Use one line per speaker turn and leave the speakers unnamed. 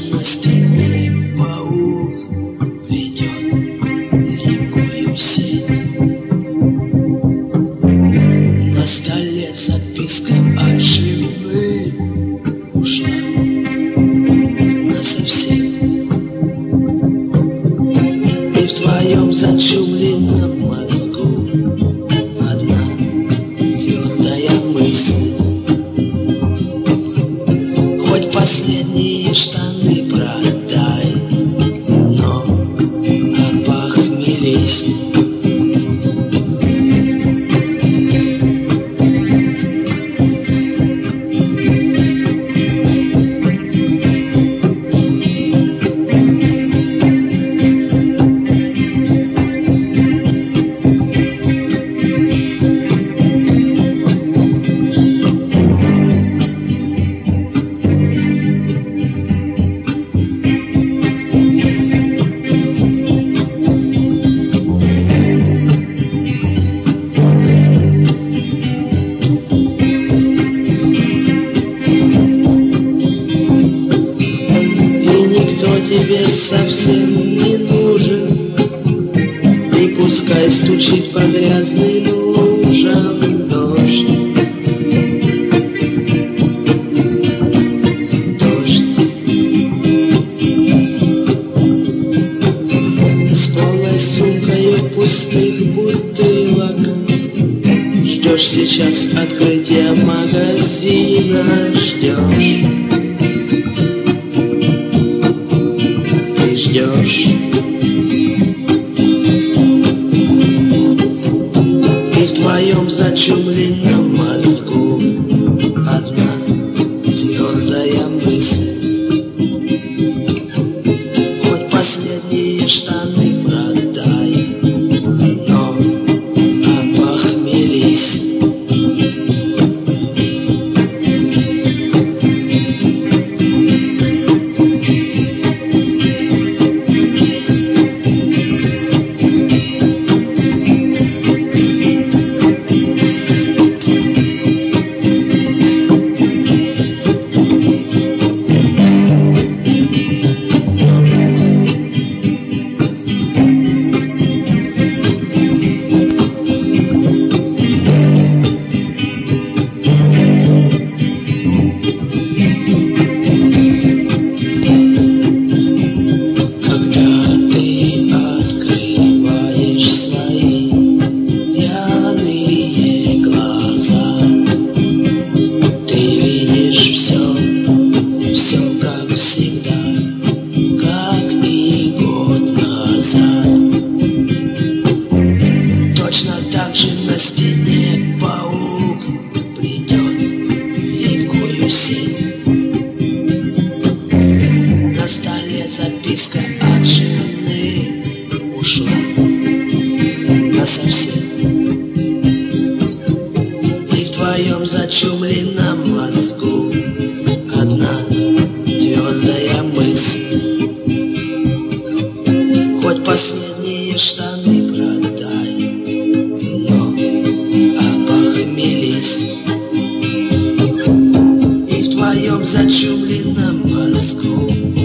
на стене паук плетет липкую сеть. На столе записка от жены ушла насовсем. И в твоем зачумленном мозгу одна твердая мысль: хоть последние штаны продай, но опохмелись. Тебе совсем не нужен, и пускай стучит по грязным лужам дождь. С полной сумкой пустых бутылок ждешь сейчас открытия магазина, ждешь. И в твоем зачумленном мозгу одна твердая мысль: хоть последние штаны продай, но опохмелись. Точно так же на стене паук плетет липкую сеть. На столе записка от жены ушла насовсем. И в твоем зачумленном мозгу одна твердая мысль: хоть последние штаны продай, но опохмелись. И в твоем зачумленном мозгу